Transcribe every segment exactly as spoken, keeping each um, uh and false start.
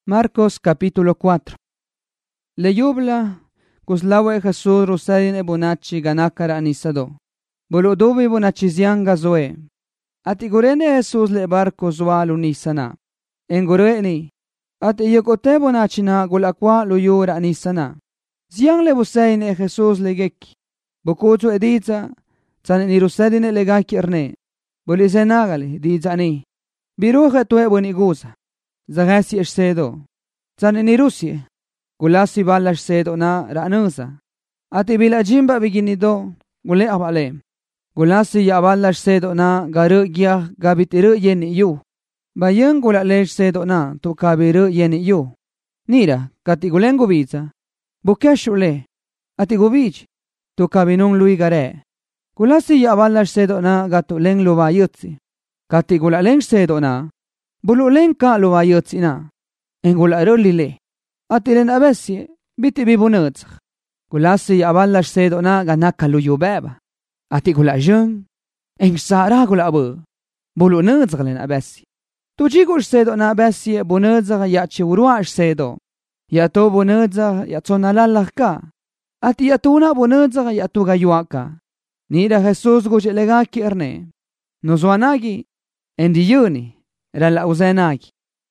Marcos capítulo cuatro. Leyubla, kuslawe Jesús rosadin e bonachi ganakara anisado. Boludobi bonachizian gazoe. Atigurene Jesús le barco zoa lunisana. Engureni. At iyokote bonachina gulakwa luyura anisana. Ziang le busain e Jesús le geki. Bokutu edita, tan ni rosadin e legaki erne. Bolizenagali, dizani. Biruja tue boniguza. Zagasi ersedo. Zan ni Rusie. Gulasi balash sedo na ranusa. Ati bila jimba biginido. Gule abale. Gulasi ya balash sedo na garu gia gabitiru yeni yu. Bayang gula lesh sedo na tu kabiru yeni yu. Nira kati gulen gubiza. Bukeshule. Ati gubich. Tu kabinung lui gare. Gulasi ya balash sedo na gatu leng luba yutsi. Kati gula leng sedo na. Bulu leng ka luba yutsi na. Engula rulile. Atilen abesi biti bibunutz. Gulasi abalash sedo na ganaka luyu beba. Ati gula jung. Eng sara gula abu. Bulu nutz galen abesi. Tuji gul sedo na abesi bunutz ya chiwruash sedo. Ya to bunutz ya tonalalah ka. Ati ya tuna bunutz ya tuga yuaka. Nida Jesus guche legaki erne. Nozwanagi endiyuni rala uzenagi.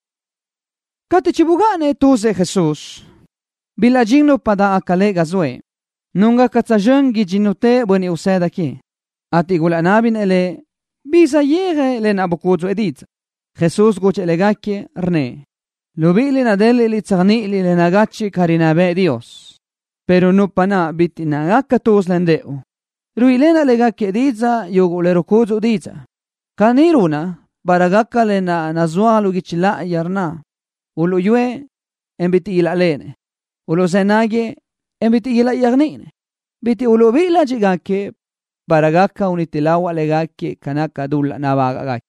Kati chibugane tuse Jesus. Bila jingno pada akale gazwe. Nunga katsajeng gijinute boni useda ki. Ati gula nabin ele. Bisa yere le nabukuzo edit. Jesus goche legaki rne. Lubili nadeli li tsagni li le nagachi karinabe Dios. Pero no pana biti nagaka tos lendeo. Ruilena legaki editza yogulero kuzo editza. Kaniruna baragaka le na nazwalu gichila yarna. Ulu yue, en biti ila lene. Ulu senage, en biti ila yagnine. Biti ulu bila jigake, baragaka unitilawa legake kanaka dula nabagagake.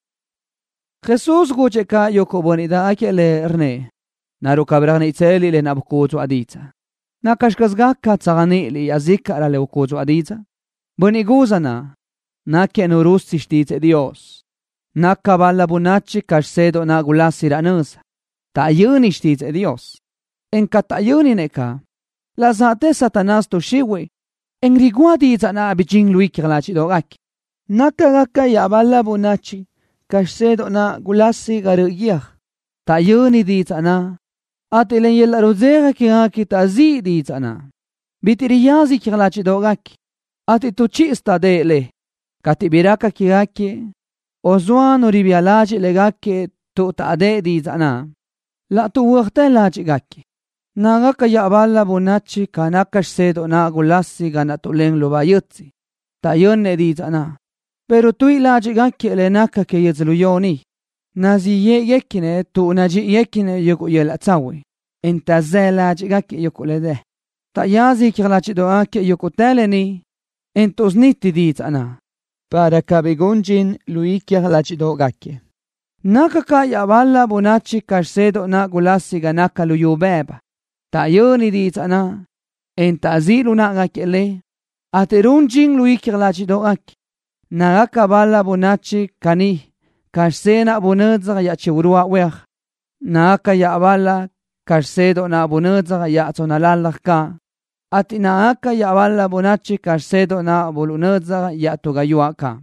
Jesus gucheka yoko bonida ake le rne. Naru kabragni itzeli le nabukuzu adita. Nakashkazgaka tsagani li yazika ala le ukuzu adita. Boniguzana, nake nurusti shtitze Dios. Nakabala bunachi kashsedo na gulasi ranusa. Ta'yuni shtitze Dios. En katayuni neka. La zate Satanás to shiwi. En riguadi zana abijing lui kirlachi dogaki. Nakagaka yabala bunachi. Kashsedo na gulasi garuyah. Ta'yuni di zana. Atilen yel rozega kiraki tazi di zana. Bitiriyazi kirlachi dogaki. Ati tuchista dele. Katibiraka kiraki. Ozuano ribialachi legaki tu ta'de di zana. La tu waqta la chigaki. Naga kaya bala bunachi kanakash sedo na gulasi ganatuleng lubayutsi. Tayon ne di zana. Pero tu la chigaki elenaka ke yezluyoni. Nazi ye yekine tu naji yekine yuku yelatsawi. Intaze la chigaki yuku lede. Tayazi kirlachi doake yuku teleni. Entos niti di zana. Para kabigunjin lui kirlachi dogaki. Nakaka yabala bunachi karsedo na gulasi ganaka luyubeba. Tayoni di zana. En tazilu na gakele. Aterunjing lui kirlachi doaki. Nagaka bala bunachi kani. Karsena bunadza ya chiwrua weach. Naka yabala karsedo na bunadza ya tonalalah ka. Ati naka yabala bunachi karsedo na bulunadza ya tugayuaka.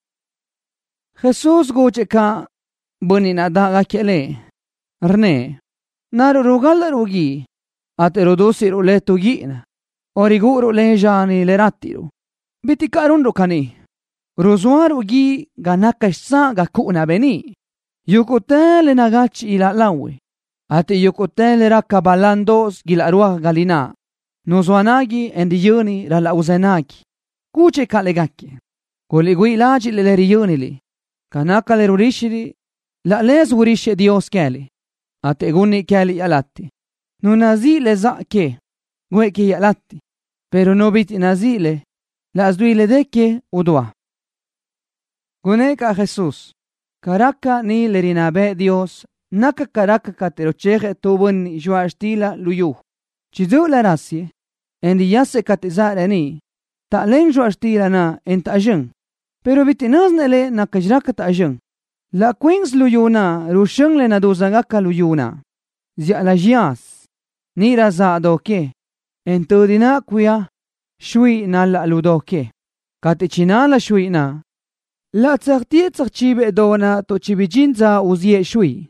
Jesus gocheka. Buni nadaga kele. Rne. Naru rugala rugi. Aterodosi rule tugina. Origuru le jani le ratiru. Biti karundu kani. Rozuaru gi ganakashsa gakuna beni. Yukotele nagachi ila lawe. Ate yukotele rakabalandos gilarua galina. Nozuanagi endiyuni rala uzenagi. Kuche kalegaki. Koligui laji le leriyunili. Kanaka le rurishiri. La les wurishe Dios keli. Ate guni keli yalatti. No nazile za ke. Gwe ke yalatti. Pero no biti nazile. La azduile deke udwa. Guneka Jesus. Karaka ni lerinabe Dios. Naka karaka katerocheje tubun juastila luyu. Chizu la rasye. Endi yase katizare ni. Ta len juastila na entajeng. Pero biti naznele nakajraka tajeng. La queens luyuna, rusheng le naduzagaka luyuna. zia la jias, ni raza doke, en tudina kuya, shui na la ludoke. Katichina la shui na, la tsakti tsakchibe dona to chibijinza uzie shui.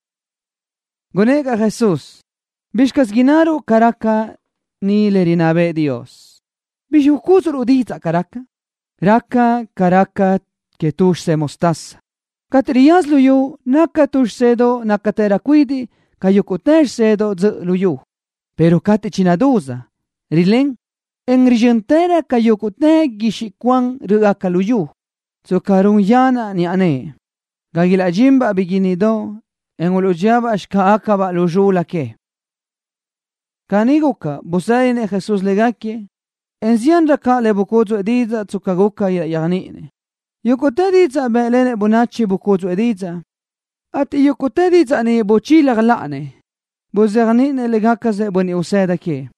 Gonega Jesús, bishkas ginaru karaka ni le rinabe Dios. Bishu kuzuru diza karaka, raka karaka que tush se mostaza. Katrias luyu, naka tush sedo, nakatera kuidi, kayukutesh sedo z luyu. Pero kati chinaduza, rilen, en rijentera kayukute gishikwan ruaka luyu. Tsukarun yana ni ane. Gagila jimba biginido, en ulujaba ashka akaba luyu lake. Kaniguka, busaine Jesús legake, en zian raka le bukozu ediza tsukaguka yanine. Yukutediza belene bunachi bukozu ediza. Ati yukutediza ni bochila galane. Buzernine legakaze buni useda ke.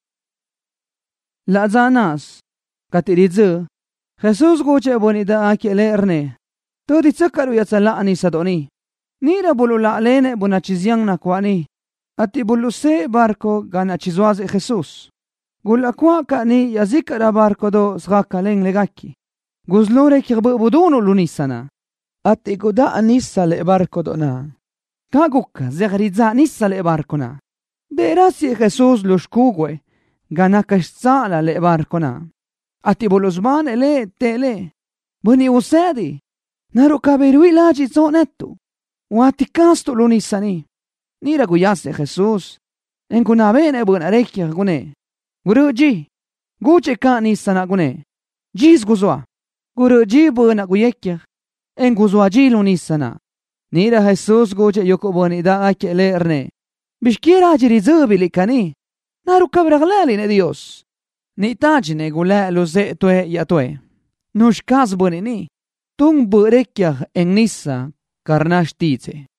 La zanas. Katirizu. Jesús goche buni da aki leerne. Todi tsakaru yatsalaani sadoni. Nira bulu la lene bunachiziang na kwani. Ati bulu se barko gana chizwaze Jesús. Gula kwa ka ni yazikara barko do sgakaleng legaki. Guzlore kirbu budono lunisana. Ati goda anissa le barko do na. Kaguka zegriza nissa le barko na. Berasi Jesús lushkugwe. Gana kashtzala le barko na. Ati boluzman le tele. Buni usedi. Naru kabirui laji zonettu. Wati kastu lunisani. Nira guyase Jesús. En kunabene bunarekia gune. Guruji. Guche ka nisana gune. Jis guzwa. Guruji buna guyekia. En guzwa jilu nisana. Nira Jesús guche yukubuni da ake leerne. Bishkira jiri zubili kani. Naru kabraglali ne Dios. Ni tajine gula luze tue ya tue. Nushkaz buni ni. Tung burekia en nisa karnash tize.